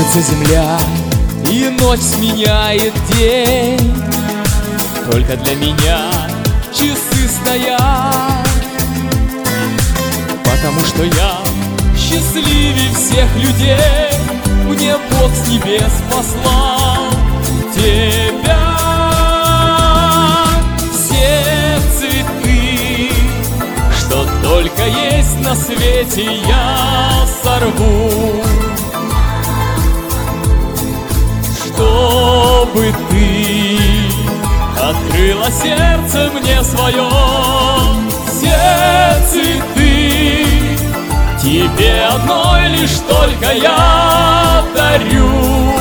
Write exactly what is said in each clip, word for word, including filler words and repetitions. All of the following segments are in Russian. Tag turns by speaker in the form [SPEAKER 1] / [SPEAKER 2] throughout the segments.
[SPEAKER 1] Кружится земля, и ночь сменяет день. Только для меня часы стоят, потому что я счастливее всех людей. Мне Бог с небес послал тебя. Все цветы, что только есть на свете, я сорву, чтобы ты открыла сердце мне свое. Все цветы тебе одной лишь только я дарю.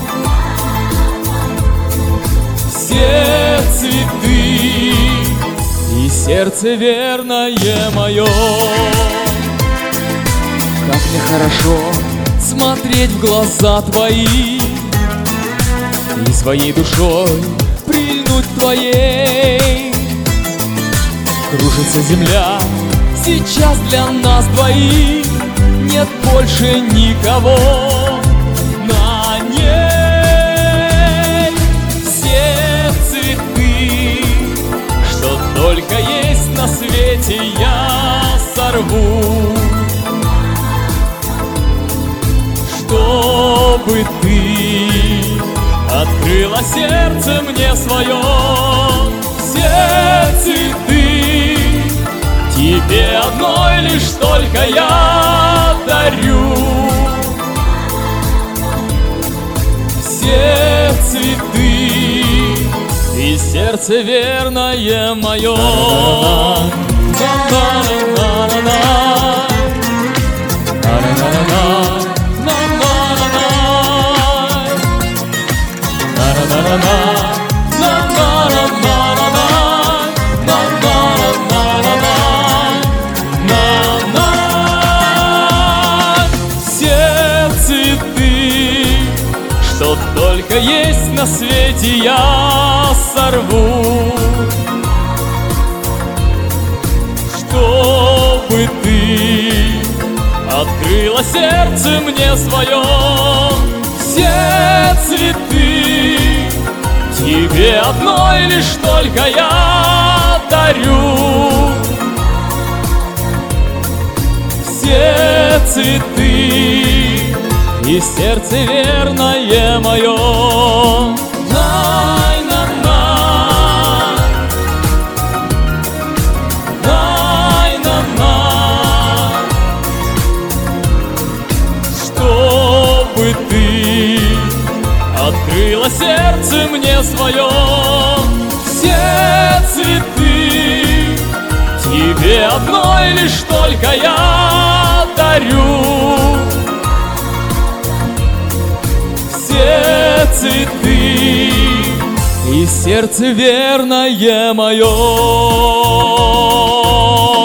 [SPEAKER 1] Все цветы и сердце верное мое. Как мне хорошо смотреть в глаза твои и своей душой прильнуть к твоей. Кружится земля сейчас для нас двоих, нет больше никого на ней. Все цветы, что только есть на свете, я сорву, чтобы ты открыла сердце мне свое. Все цветы тебе одной лишь только я дарю. Все цветы и сердце верное мое. Все цветы, что только есть на свете, я сорву, чтобы ты открыла сердце мне свое. Все цветы тебе одной лишь только я дарю. Все цветы и сердце верное мое. Най-на-на, най-на-на, чтобы ты открыла сердце мне свое. Все цветы тебе одной лишь только я дарю. Все цветы и сердце верное мое.